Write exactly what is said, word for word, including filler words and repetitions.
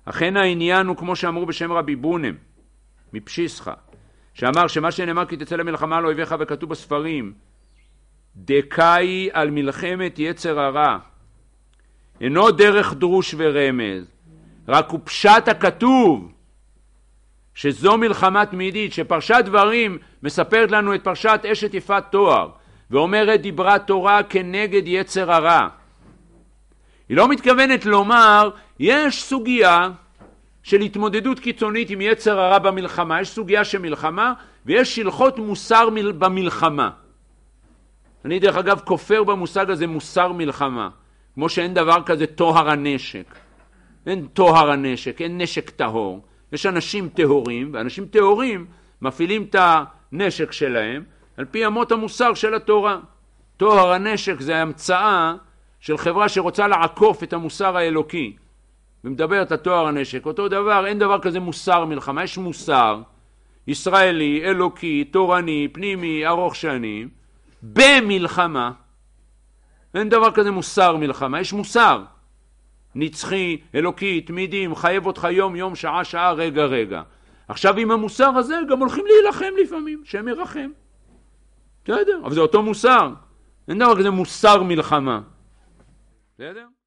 אכן העניין הוא כמו שאמרו בשם רבי בונם מפשיסחה, שאמר שמה שנאמר כי תצא למלחמה על אויביך וכתוב בספרים דקאי על מלחמת יצר הרע אינו דרך דרוש ורמז, רק הוא פשט הכתוב שזו מלחמה תמידית, שפרשת דברים מספרת לנו את פרשת אשת יפת תואר ואומרת דיברה תורה כנגד יצר הרע. היא לא מתכוונת לומר יש סוגיה של התמודדות קיצונית עם יצר הרע במלחמה, יש סוגיה של מלחמה ויש הלכות מוסר במלחמה. אני דרך אגב כופר במושג הזה מוסר מלחמה, כמו שאין דבר כזה טוהר הנשק. אין טוהר הנשק, אין נשק טהור. יש אנשים טהורים, ואנשים טהורים מפעילים את הנשק שלהם על פי אמות המוסר של התורה. טוהר הנשק זה המצאה של חברה שרוצה לעקוף את המוסר האלוקי ומדברת על טוהר הנשק. אותו דבר, אין דבר כזה מוסר מלחמה, יש מוסר ישראלי, אלוקי, תורני, פנימי, ארוך שנים במלחמה. אין דבר כזה מוסר מלחמה, יש מוסר נצחי, אלוקי, תמידי, מחייב אותך יום יום, שעה שעה, רגע רגע. עכשיו עם המוסר הזה גם הולכים להילחם לפעמים, שם ירחם. בסדר? אבל זה אותו מוסר. אין דבר כזה מוסר מלחמה. בסדר?